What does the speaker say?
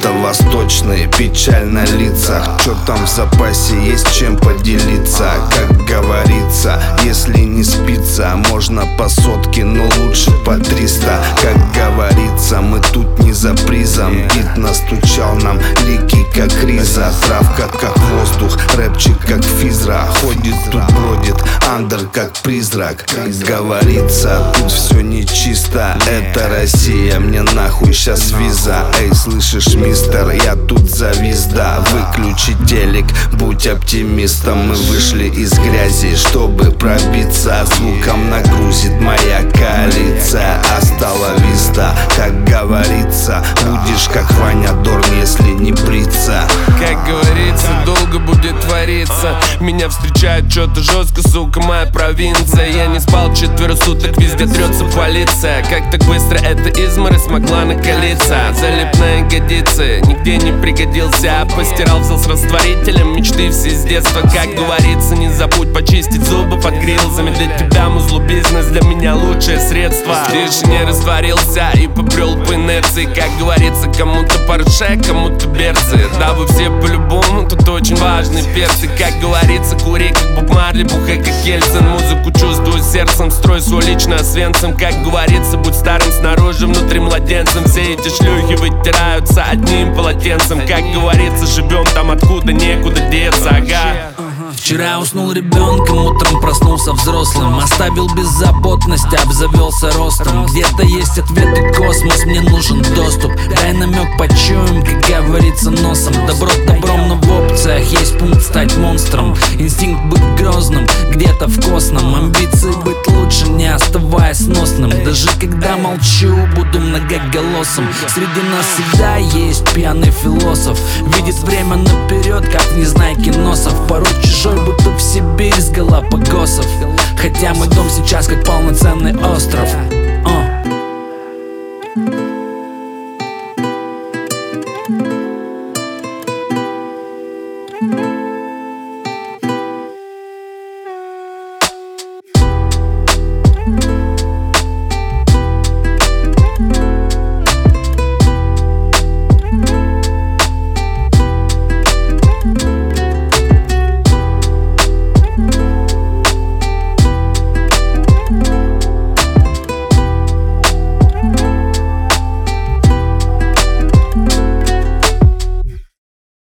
Это восточные, печаль на лицах. Чё там в запасе, есть чем поделиться. Как говорится, если не спится, можно по сотке, но лучше по 300. Как говорится, мы тут не за призом. Бит настучал нам лики, как риза. Травка, как воздух, рэпчик, как физра. Ходит тут, бродит, андер, как призрак. Как говорится, тут все нечисто. Это Россия, мне нахуй щас виза. Эй, слышишь, мистер, я тут завизда. Выключи телек, будь оптимистом. Мы вышли из грязи, чтобы пробиться. Звуком нагрузит моя коалиция. Астала виста, как говорится. Будешь как Ваня Дорн, если не бриться. Как говорится, долго будет твориться. Меня встречает что-то жестко, сука, моя провинция. Я не спал 4 суток, везде трется полиция. Как так быстро эта изморозь смогла накалиться? Залип на ягодицы, нигде не пригодился. Постирал, взял с растворителем мечты все с детства. Как говорится, не забудь почистить зубы под грилзами. Для тебя музло бизнес, для меня лучшее средство. Тише не растворился и побрел по инерции. Как говорится, кому-то Порше, кому-то берцы. Да вы все по-любому, тут очень важные перцы. Как говорится, кури как Боб Марли, бухай как Ельцин. Музыку чувствую сердцем, строй свой лично Освенцим. Как говорится, будь старым снаружи, внутри младенцем. Все эти шлюхи вытираются одним полотенцем. Как говорится, живем там, откуда некуда деться, ага. Вчера уснул ребенком, утром проснулся взрослым. Оставил беззаботность, обзавелся ростом. Где-то есть ответы, космос, мне нужен доступ. Дай намек, почуем, как говорится, носом. Добро добром, но в опциях есть пункт стать монстром. Инстинкт быть грозным, где-то в косном. Амбиции быть лучше, не оставаясь сносным. Даже когда молчу, буду многоголосым. Среди нас всегда есть пьяный философ. Видит время наперед, как незнайки носов. Порой чужой, будто в Сибирь с Галапагосов. Хотя мой дом сейчас как полноценный остров.